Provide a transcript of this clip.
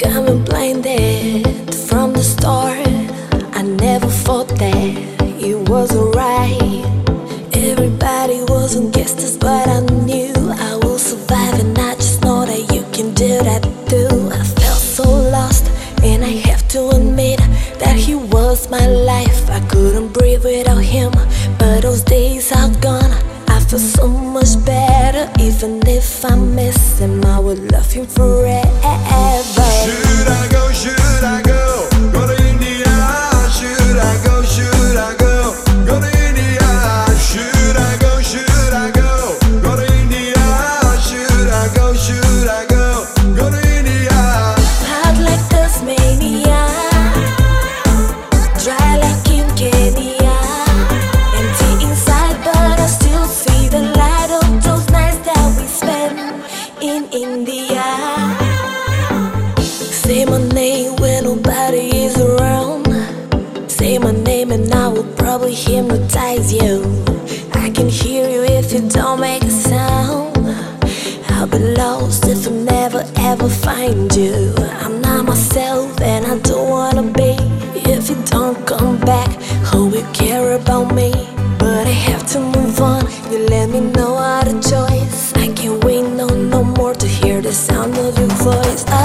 got me blinded from the start. I never thought that it was alright. Everybody was against us, but I knew I will survive, and I just know that you can do that too. I felt so lost, and I have to admit that he was my life. I couldn't breathe without him, but those days are gone. I feel so much better, even if I miss him. I would love him forever. Should I go? Should I go? Go to India. Should I go? Should I go? Go to India. Should I go? Should I go? Go to India. Should I go? Should I go? Go to India. Hot like Tasmania, dry like in Kenya. Empty inside, but I still see the light of those nights that we spent in India. Say my name when nobody is around. Say my name and I will probably hypnotize you. I can hear you if you don't make a sound. I'll be lost if I never ever find you. I'm not myself and I don't wanna be. If you don't come back, who will care about me? But I have to move on, you let me know how to choice. I can't wait no more to hear the sound of your voice.